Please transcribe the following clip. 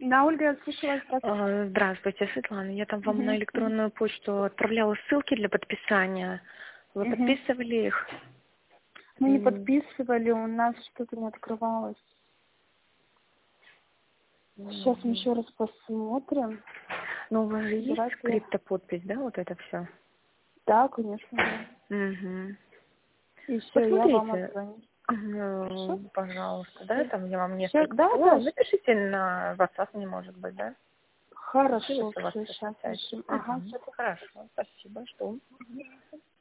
Да, Ольга, я слышу вас. Здравствуйте, Светлана. Я там вам на Угу. электронную почту отправляла ссылки для подписания. Вы Угу. подписывали их? Мы не подписывали, у нас что-то не открывалось. Сейчас мы еще раз посмотрим. Ну, у вас же есть Давайте. криптоподпись, да, вот это все? Да, конечно. Угу. И все, я вам Посмотрите, отзвоню. пожалуйста, да, там я вам Всё, несколько да, слов. да. Напишите на WhatsApp, не может быть, да? Хорошо, Если у вас все, есть сейчас связь. решим. Ага, Хорошо, спасибо, что